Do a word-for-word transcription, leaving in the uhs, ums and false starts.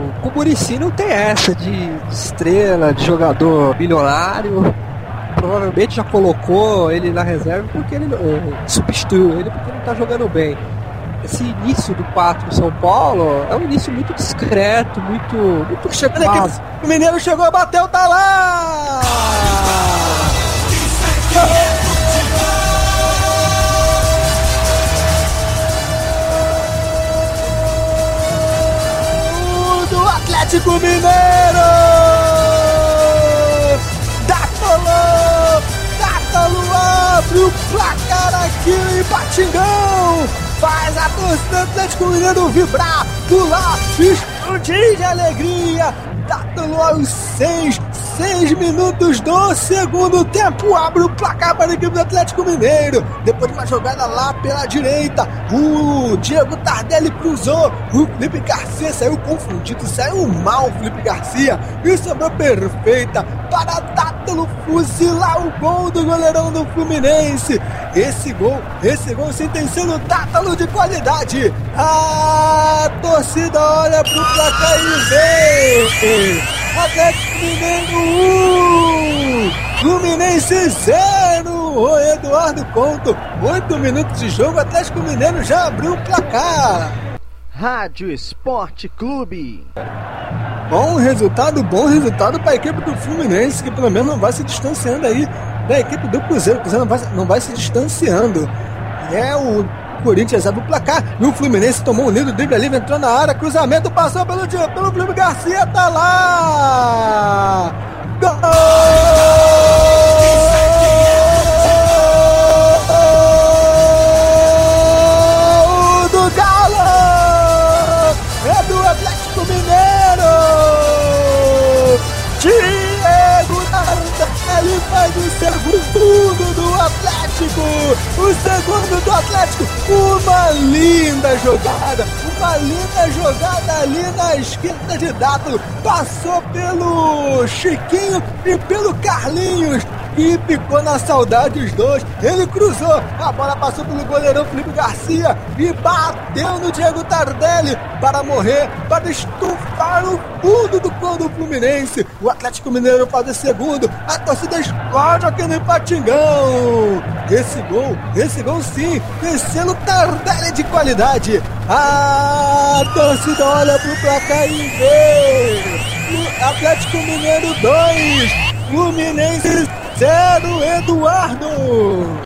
com o Muricy não tem essa de estrela, de jogador bilionário. Provavelmente já colocou ele na reserva porque ele uh, substituiu ele porque ele não tá jogando bem. Esse início do quatro no São Paulo é um início muito discreto, muito, muito chegando aqui. O Mineiro chegou, bateu, tá lá! O do Atlético Mineiro! Dátalo! Dátalo abre o placar aqui em Patingão! Faz a torcida do Atlético Mineiro vibrar, pular, explodir de alegria. Dátalo aos seis, seis minutos do segundo tempo. Abre o placar para a equipe do Atlético Mineiro. Depois de uma jogada lá pela direita, o Diego Tardelli cruzou. O Felipe Garcia saiu confundido, saiu mal o Felipe Garcia. E sobrou perfeita para Dátalo fuzilar o gol do goleirão do Fluminense. Esse gol, esse gol sentenciando o Dátalo de qualidade. A torcida olha pro placar e vê. Atlético Mineiro um, Fluminense zero. O Eduardo Conto, oito minutos de jogo, Atlético Mineiro já abriu o placar. Rádio Esporte Clube. Bom resultado, bom resultado para a equipe do Fluminense, que pelo menos não vai se distanciando aí da equipe do Cruzeiro. O Cruzeiro não vai, não vai se distanciando. É o Corinthians abre o placar e o Fluminense tomou um lindo drible ali, entrou na área, cruzamento, passou pelo, pelo Felipe Garcia, tá lá! Gol! Do Galo! É do Atlético Mineiro! Diego Tardelli faz o segundo do Atlético! O segundo do Atlético! Uma linda jogada! Uma linda jogada ali na esquerda de Dátalo! Passou pelo Chiquinho e pelo Carlinhos! E picou na saudade os dois. Ele cruzou, a bola passou pelo goleirão Felipe Garcia e bateu no Diego Tardelli para morrer, para estufar o fundo do gol do Fluminense. O Atlético Mineiro faz o segundo, a torcida explode aqui no Patingão. Esse gol, esse gol sim, tem selo Tardelli de qualidade. A torcida olha pro placar e vê. Atlético Mineiro dois, Fluminense zero, Eduardo!